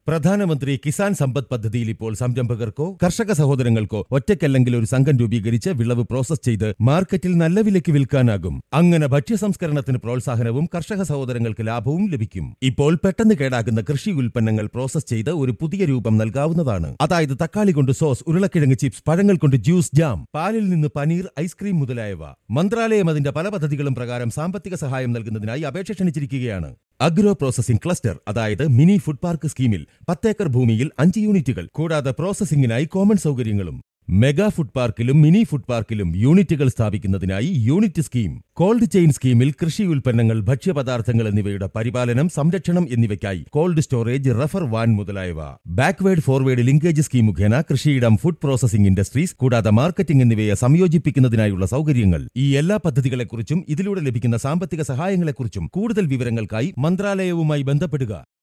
പ്രധാനമന്ത്രി കിസാൻ സമ്പദ് പദ്ധതിയിൽ ഇപ്പോൾ സംരംഭകർക്കോ കർഷക സഹോദരങ്ങൾക്കോ ഒറ്റയ്ക്കല്ലെങ്കിൽ ഒരു സംഘം രൂപീകരിച്ച് വിളവ് പ്രോസസ് ചെയ്ത് മാർക്കറ്റിൽ നല്ല വിലയ്ക്ക് വിൽക്കാനാകും. അങ്ങനെ ഭക്ഷ്യസംസ്കരണത്തിന് പ്രോത്സാഹനവും കർഷക സഹോദരങ്ങൾക്ക് ലാഭവും ലഭിക്കും. ഇപ്പോൾ പെട്ടെന്ന് കേടാകുന്ന കൃഷി ഉൽപ്പന്നങ്ങൾ പ്രോസസ് ചെയ്ത് ഒരു പുതിയ രൂപം നൽകാവുന്നതാണ്. അതായത് തക്കാളി കൊണ്ട് സോസ്, ഉരുളക്കിഴങ്ങ് ചിപ്സ്, പഴങ്ങൾ കൊണ്ട് ജ്യൂസ്, ജാം, പാലിൽ നിന്ന് പനീർ, ഐസ്ക്രീം മുതലായവ. മന്ത്രാലയം അതിന്റെ പല പദ്ധതികളും പ്രകാരം സാമ്പത്തിക സഹായം നൽകുന്നതിനായി അപേക്ഷ ക്ഷണിച്ചിരിക്കുകയാണ്. അഗ്രോ പ്രോസസിംഗ് ക്ലസ്റ്റർ, അതായത് മിനി ഫുഡ് പാർക്ക് സ്കീമിൽ 10 ഏക്കർ ഭൂമിയിൽ 5 യൂണിറ്റുകൾ, കൂടാതെ പ്രോസസിംഗിനായി കോമൺ സൗകര്യങ്ങളും. മെഗാ ഫുഡ് പാർക്കിലും മിനി ഫുഡ് പാർക്കിലും യൂണിറ്റുകൾ സ്ഥാപിക്കുന്നതിനായി യൂണിറ്റ് സ്കീം. കോൾഡ് ചെയിൻ സ്കീമിൽ കൃഷി ഉൽപ്പന്നങ്ങൾ, ഭക്ഷ്യപദാർത്ഥങ്ങൾ എന്നിവയുടെ പരിപാലനം, സംരക്ഷണം എന്നിവയ്ക്കായി കോൾഡ് സ്റ്റോറേജ്, റഫർ വാൻ മുതലായവ. ബാക്ക്വേർഡ് ഫോർവേഡ് ലിങ്കേജ് സ്കീം മുഖേന കൃഷിയിടം, ഫുഡ് പ്രോസസിംഗ് ഇൻഡസ്ട്രീസ്, കൂടാതെ മാർക്കറ്റിംഗ് എന്നിവയെ സംയോജിപ്പിക്കുന്നതിനായുള്ള സൗകര്യങ്ങൾ. ഈ എല്ലാ പദ്ധതികളെക്കുറിച്ചും ഇതിലൂടെ ലഭിക്കുന്ന സാമ്പത്തിക സഹായങ്ങളെക്കുറിച്ചും കൂടുതൽ വിവരങ്ങൾക്കായി മന്ത്രാലയവുമായി ബന്ധപ്പെടുക.